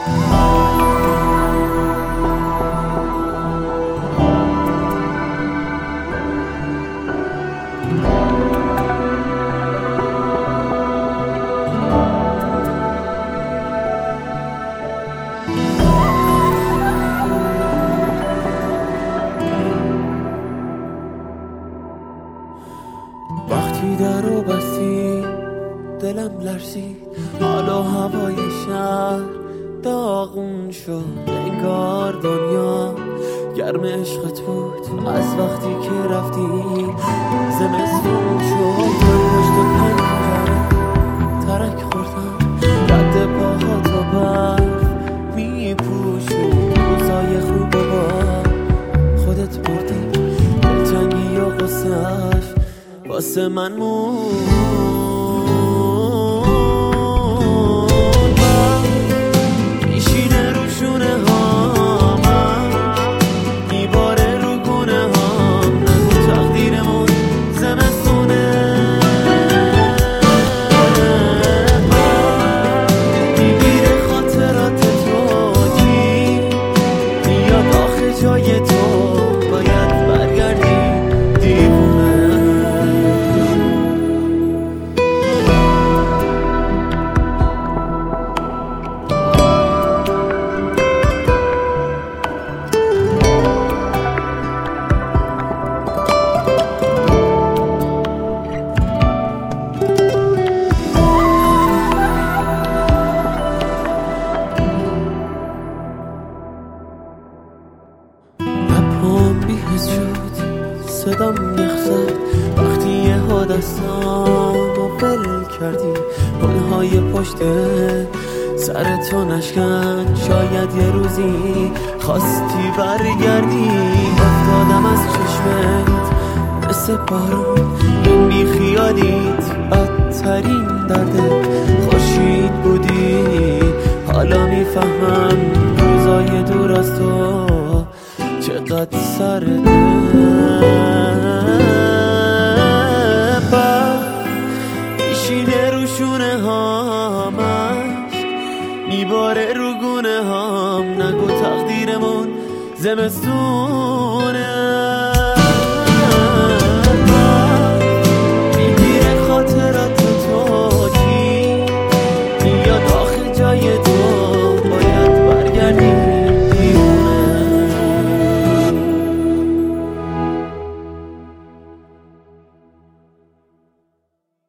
وقتی درو بستی دلم لرزید، حالا هوای شهر داغون شد، انگار دنیا گرم عشقت بود. از وقتی که رفتی زمستون شد، من پشت پنجره ترک خوردم، رد پاهاتو برف میپوشون، روزای خوب با خودت بردی، دلتنگی و غصه‌اش واسه من میشینه رو شونه هام، میباره رو گونه هام، نگو تقدیرمون زمستونه. میگیره خاطرات تو جی، میاد آخه جای تو باید برگردی دیوونه. لبام بی‌حس شد، صدام یخ زد وقتی یهو دستامو ول کردی، پلهای پشت سرتو نشکن، شاید یه روزی خواستی برگردی. افتادم از چشمت مثل بارون، این بیخیالیت بدترین درده، خورشید بودی حالا میفهمم روزای دور از تو چقدر سرده. میشینه رو شونه هامش، میباره رو گونه هام، نگو تقدیرمون زمستونه.